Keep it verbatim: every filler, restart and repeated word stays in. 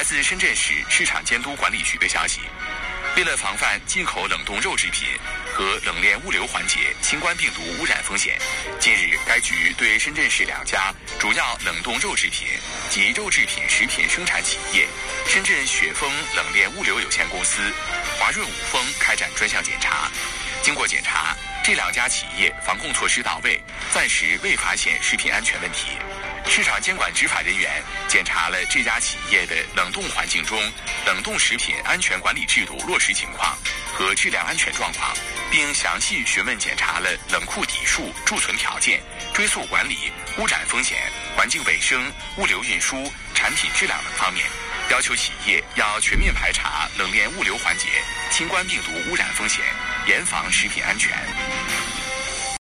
来自深圳市市场监督管理局的消息，为了防范进口冷冻肉制品和冷链物流环节新冠病毒污染风险，近日该局对深圳市两家主要冷冻肉制品及肉制品食品生产企业深圳雪峰冷链物流有限公司、华润五丰开展专项检查。经过检查，这两家企业防控措施到位，暂时未发现食品安全问题。市场监管执法人员检查了这家企业的冷冻环境中冷冻食品安全管理制度落实情况和质量安全状况，并详细询问检查了冷库底数、贮存条件、追溯管理、污染风险、环境卫生、物流运输、产品质量等方面，要求企业要全面排查冷链物流环节新冠病毒污染风险，严防食品安全。